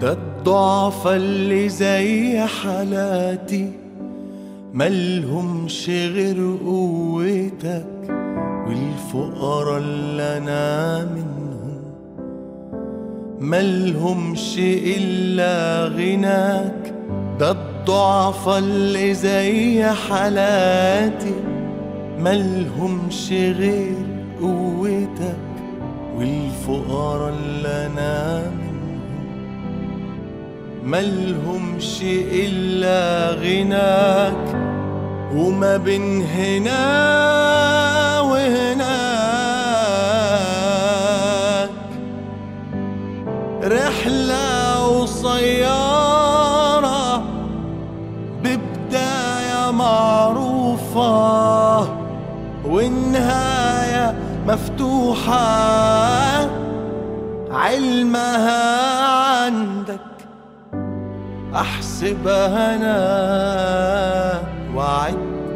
ده الضعفا اللي زي حالاتي ملهمش غير قوتك، والفقراء اللي انا منهم ملهمش الا غناك. ده الضعفا اللي زي حالاتي ملهمش غير قوتك، والفقراء اللي انا منهم ملهمش إلا غناك. وما بين هنا وهناك رحلة قصيرة ببداية معروفة والنهاية مفتوحة، علمها عندك احسبها انا وعد،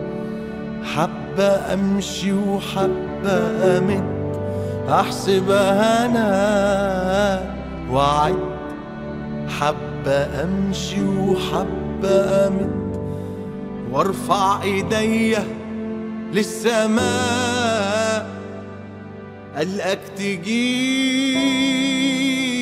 حبة امشي وحبة امد، احسبها انا وعد، حبة امشي وحبة امد، وارفع ايديا للسماء القاك تجيلي